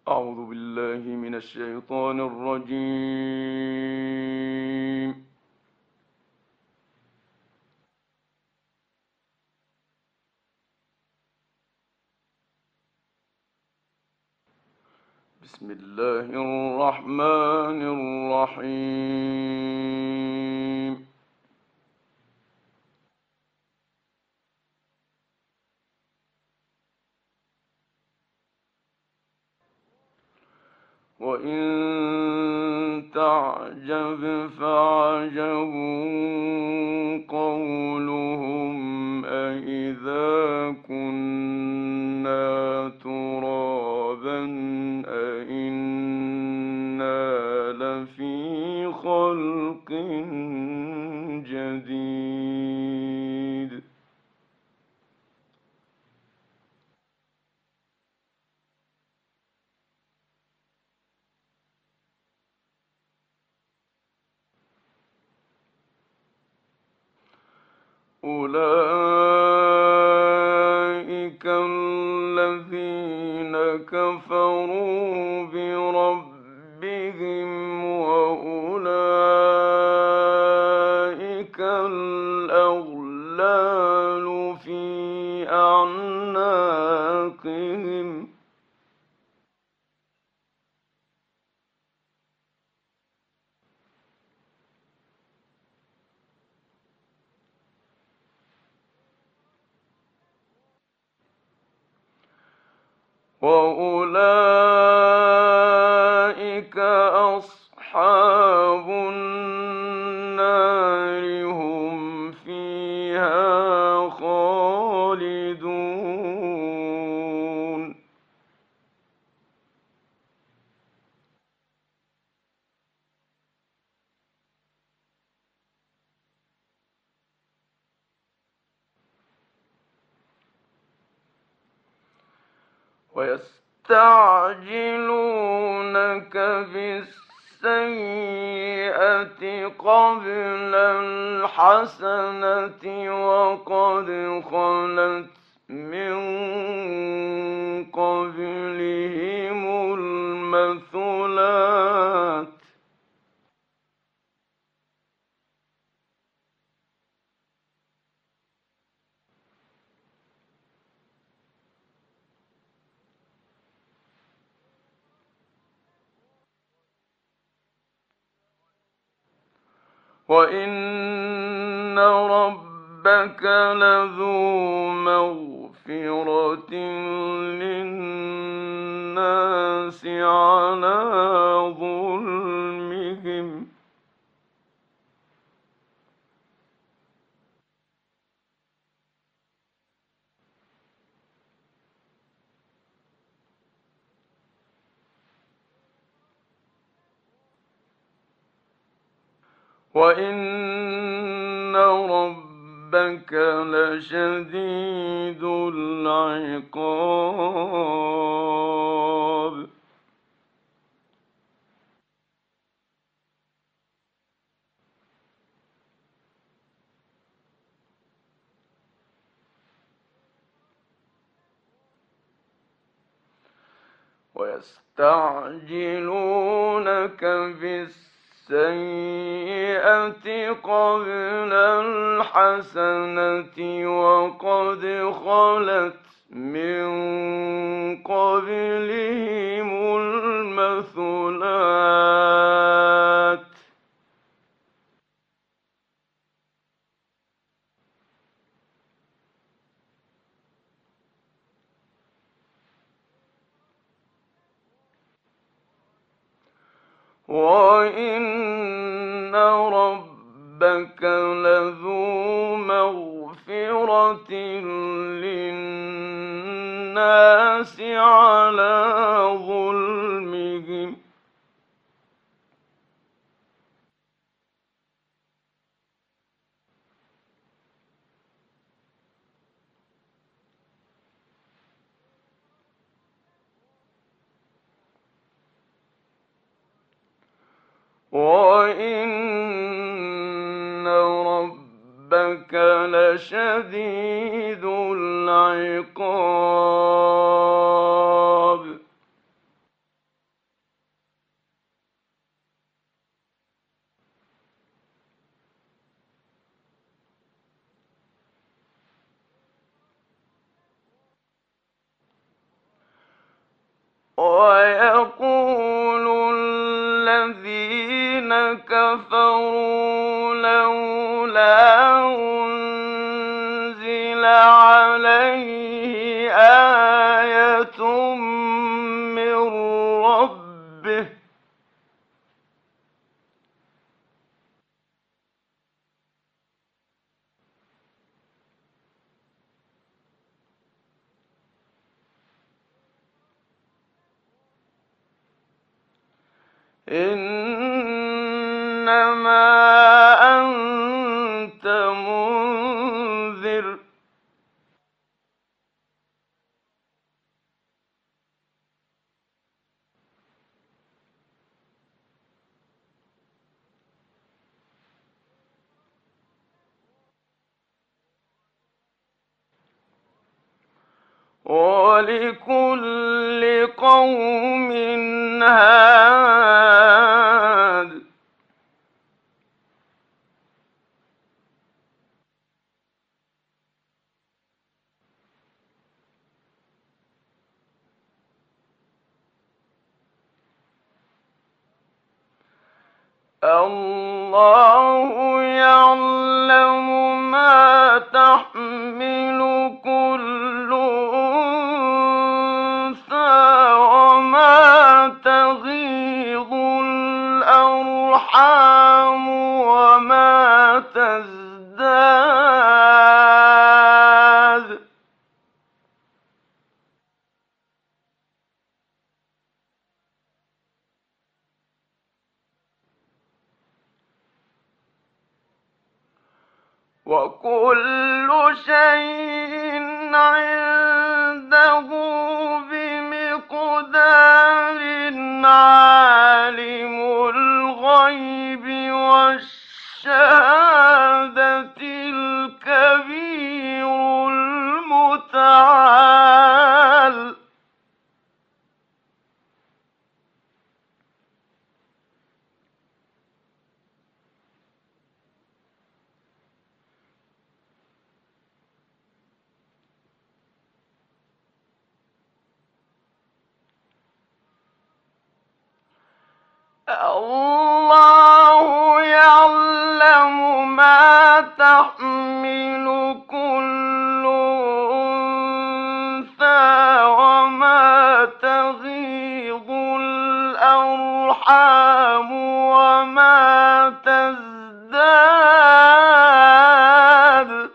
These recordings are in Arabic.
أعوذ بالله من الشيطان الرجيم. بسم الله الرحمن الرحيم. وإن تعجب فعجب قولهم أإذا كنا ترابا أإنا لفي خلق جديد. أولئك الذين كفروا بربهم وأولئك الأغلال في أعناقهم. وأولئك أصحاب النار هم فيها خالدون. ويستعجلونك بالسيئة قبل الحسنة وقد خلت من قبلهم المثلات. وإن ربك لذو مغفرة للناس على ظلمهم. وإن ربك لشديد العقاب. ويستعجلونك بالسيئة قبل الحسنة وقد خلت من قبلهم المثلات. وإن ربك لذو مغفرة للناس على ظلمهم. وإن ربك لشديد العقاب. ويقول الذين كفروا لولا أنزل عليه آية من ربه إنما أنت منذر ولكل قوم هاد الله يعلم ما تحمل كل أنثى وما تغيض الأرحام وما تزداد وكل شيء عنده بمقدار عالم الغيب والشهادة الكبير المتعال الله يعلم ما تحمل كل أنثى وما تغيض الأرحام وما تزداد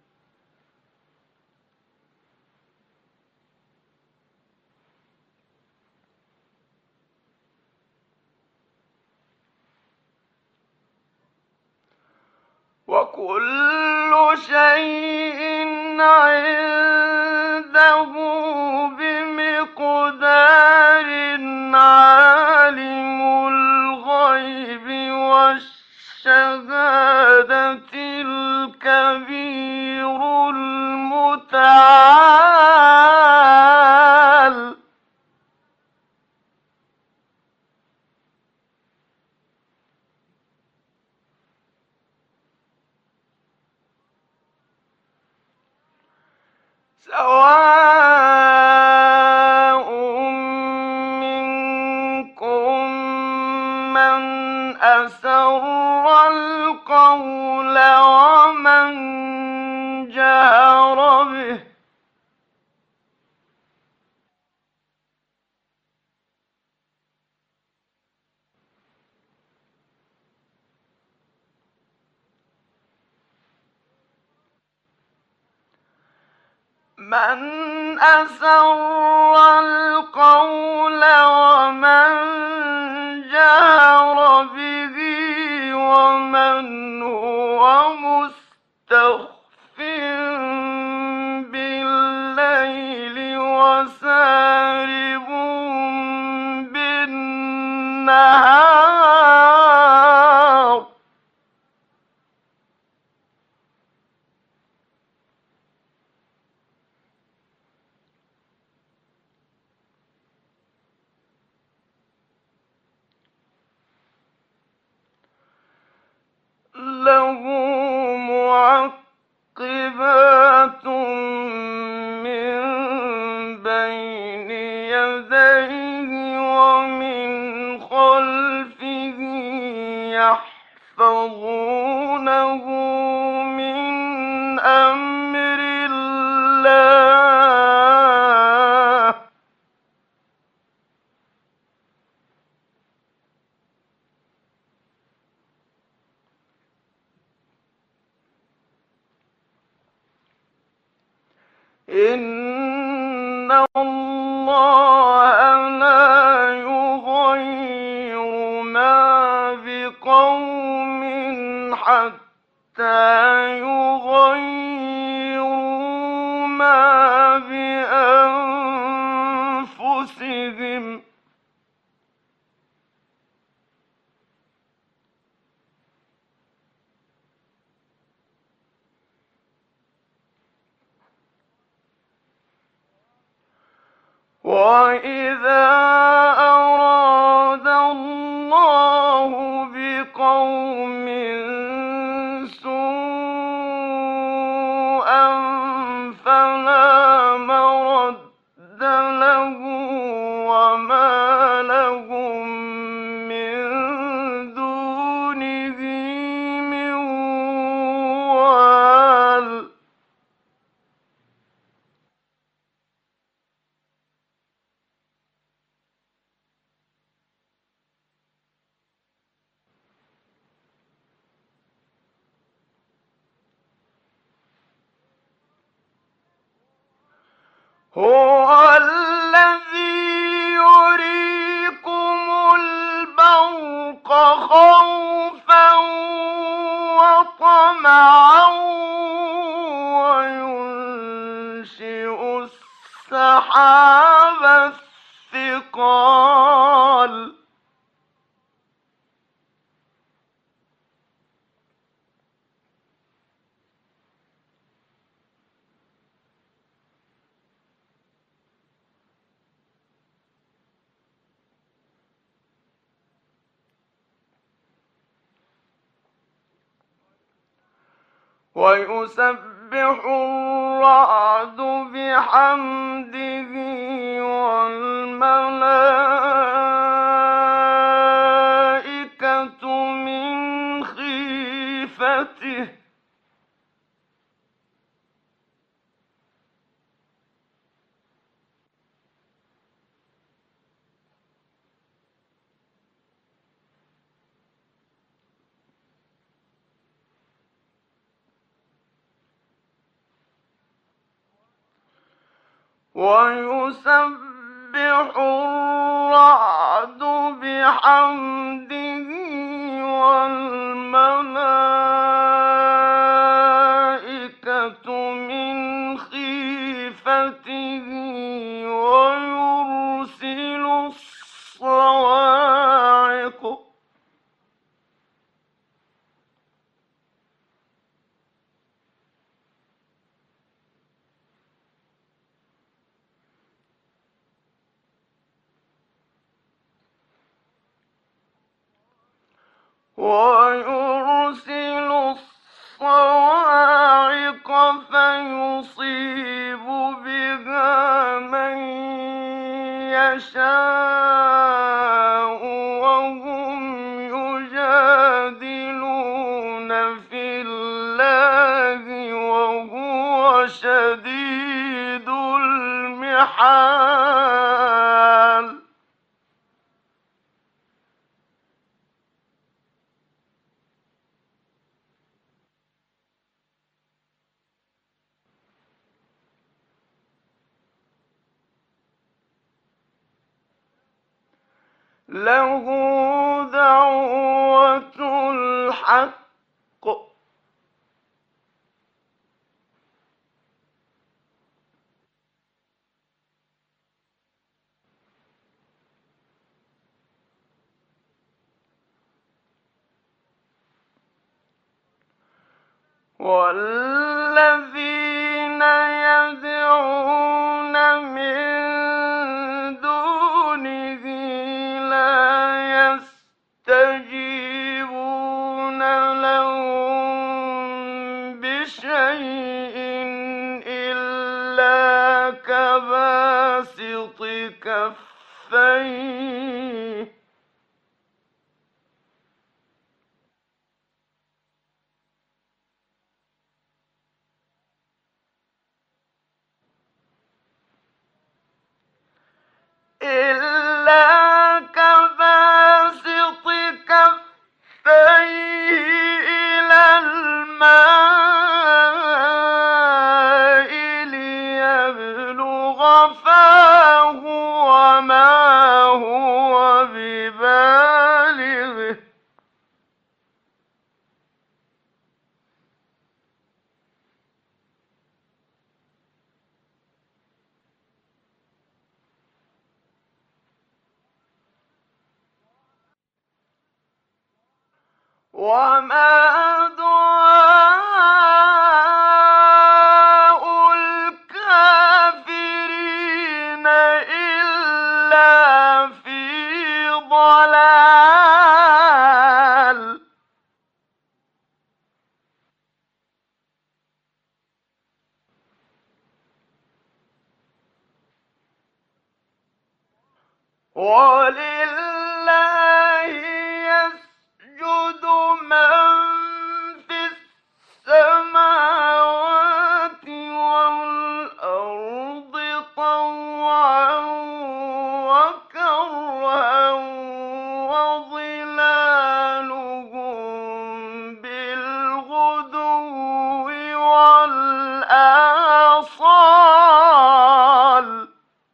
وكل شيء عنده بمقدار عالم الغيب والشهادة الكبير المتعال سواء منكم من أسر القول ومن جهر به من أسر القول ومن جهر به ومن هو مستخف بالليل وسارب بالنهار له معقبات من بين يديه يديه ومن خلفه يحفظونه من أمر الله. إن الله لا يغير ما بقوم حتى يغيروا ما بأنفسهم. وإذا أراد الله بقوم سوءا فلا مرد له وما لهم من دونه من وال. هو الذي يريكم البرق خوفا وطمعا وينشئ السحاب الثقال. ويسبح الرعد بحمده والملائكة من خيفته. ويسبح الرعد بحمده والملائكة من خيفته ويرسل الصواعق. ويرسل الصواعق فيصيب بها من يشاء وهم يجادلون في الله وهو شديد المحال. له دعوة الحق. والذين يدعون من دونه لا يستجيبون لهم بشيء إلا كباسط كفيه كفيه إلا كباسط كفيه إلى الماء ليبلغ فاه وما هو ببالغه وما دعاء الكافرين إلا في ضلال ولله يسجد من في السماوات والأرض طوعا وكرها وظلالهم بالغدو والآصال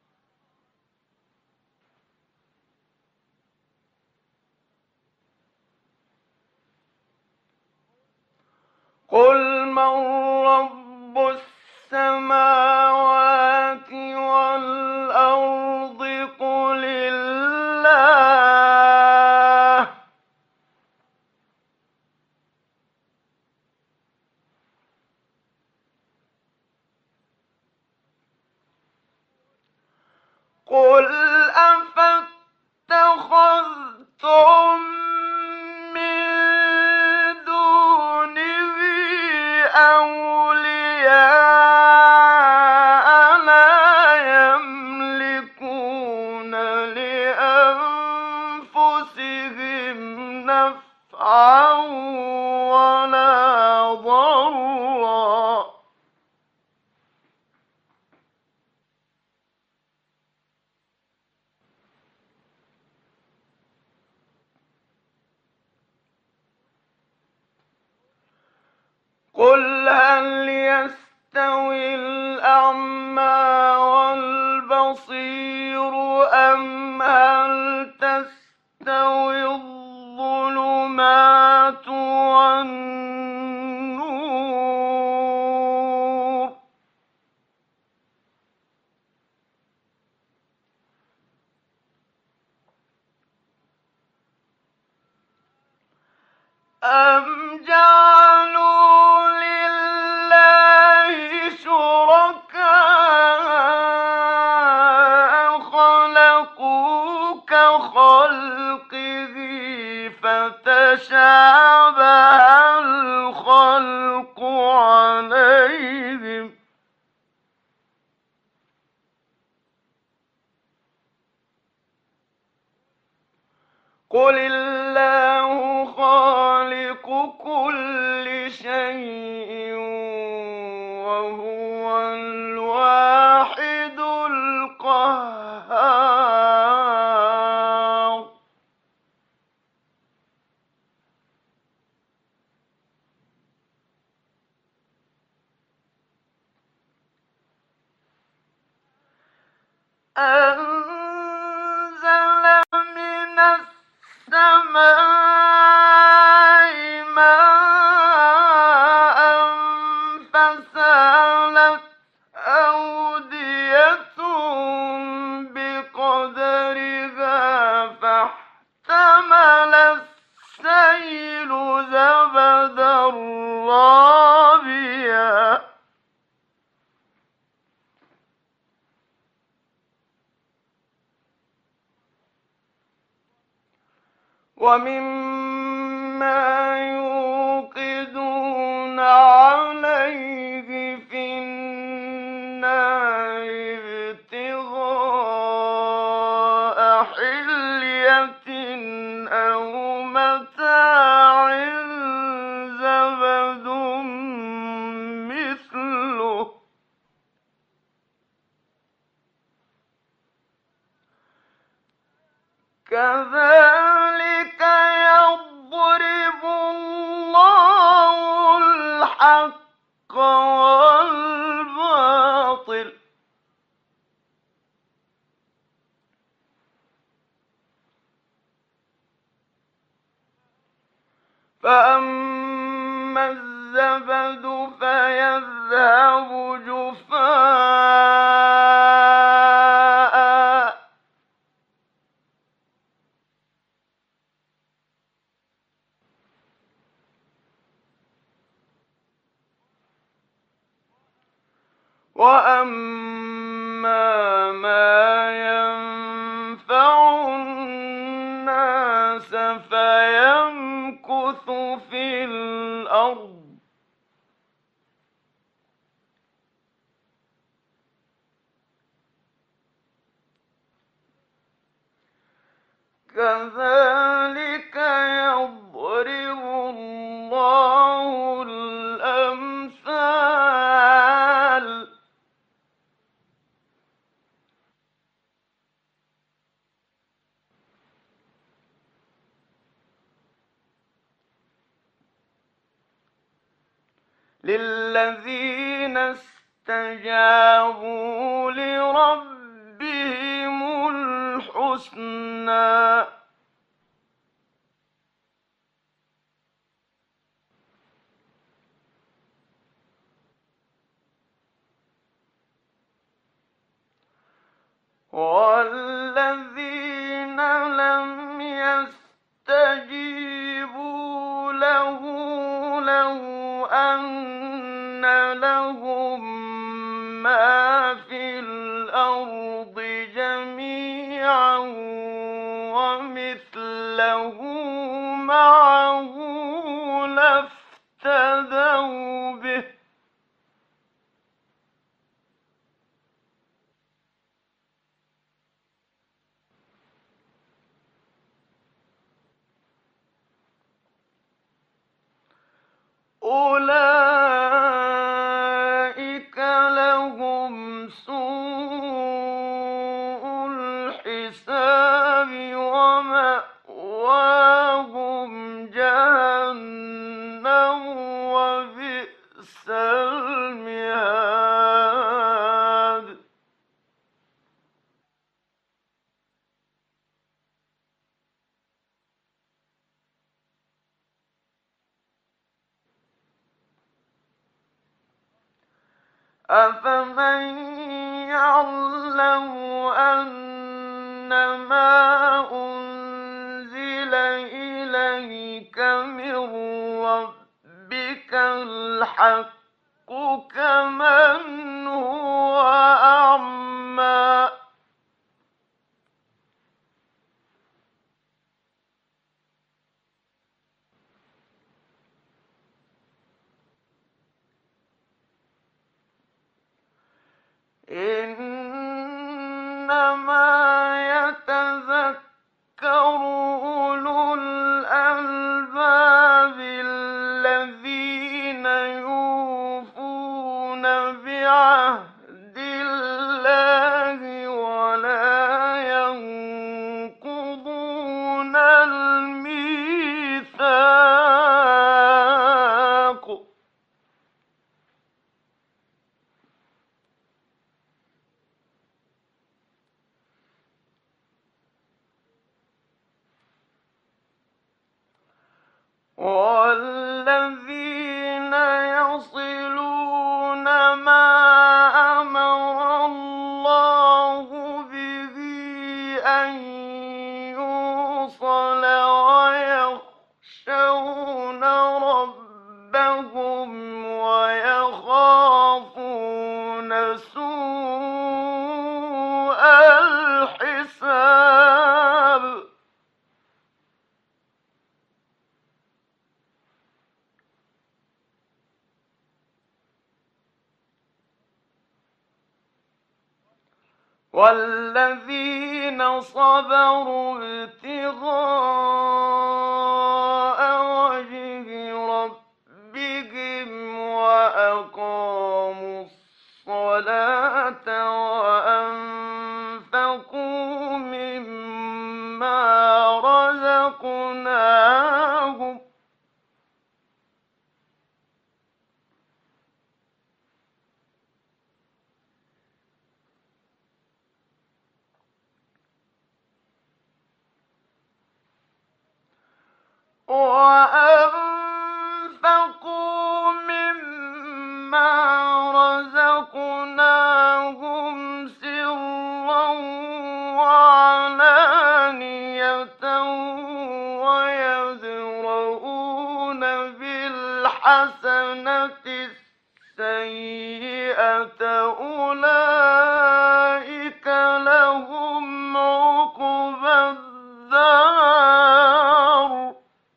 قل من رب السماوات والأرض قل الله قل أفاتخذتم من دونه أولياء لا يملكون لأنفسهم نفعا ولا ضرا قل هل يستوي الأعمى والبصير أم هل تستوي الظلمات والنور أم جعلوا لله شركاء خلقوا كخلقه فتشابه الخلق عليهم قل الله خالق كل شيء وهو الواحد القهار أنزل من السماء ماء فسالت أودية بقدرها فاحتمل السيل زبدا رابيا ومما يوقدون عليه في النار ابتغاء حلية أو متاع زبد مثله كذلك يضرب الله الحق والباطل فأما الزبد فيذهب جفاء وأما ما ينفع الناس فيمكث في الأرض كذلك يضرب الله الأمثال للذين استجابوا لربهم الحسنى والذين لم يستجيبوا له لو أن لهم ما في الأرض جميعا ومثله معه لافتدوا به أولئك لهم سوء الحساب ومأواهم جهنم وبئس المهاد أفمن يعلم أنما أنزل إليك من ربك الحق كمن هو أعمى إنما يتذكر أولو الألباب الذين يوفون بعهد الله ولا ينقضون الميثاق والذين يصلون ما أمر الله به أن يوصل ويخشون ربهم ويخافون سوء الحساب والذين صبروا ابتغاء وجه ربهم وأقاموا الصلاة وأنفقوا مما رزقناهم سرا وعلانية ويدرؤون بالحسنة السيئة أولئك لهم عقبى الدار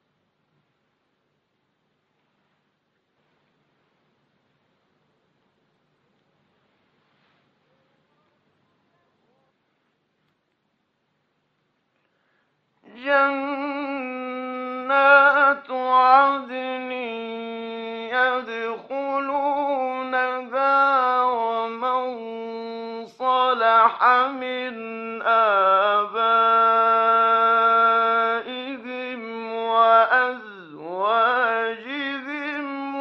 جنات عدن يدخلونها ومن صلح من آبائهم وأزواجهم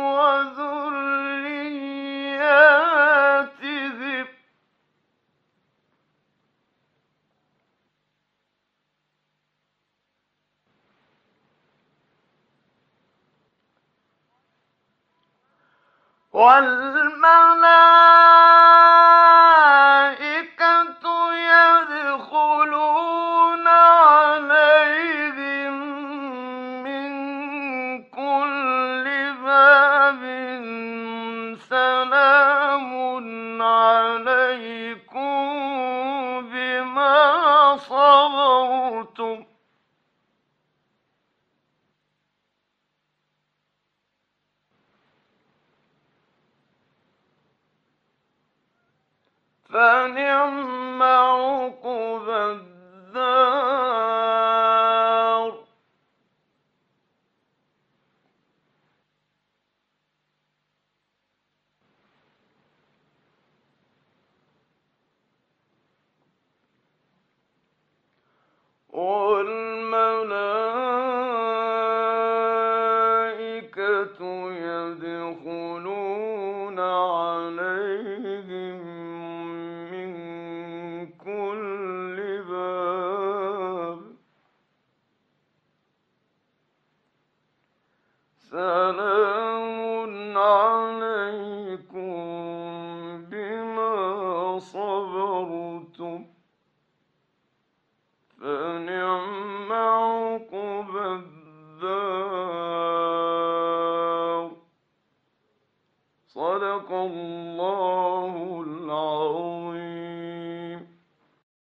وذرياتهم والملائكة يدخلون عليهم من كل باب سلام عليكم بما صبرتم فنعم عقبى الدار والملائكة يدخلون عليهم من كل باب سلام عليكم بما صبرتم فنعم عقبى الدار صدق الله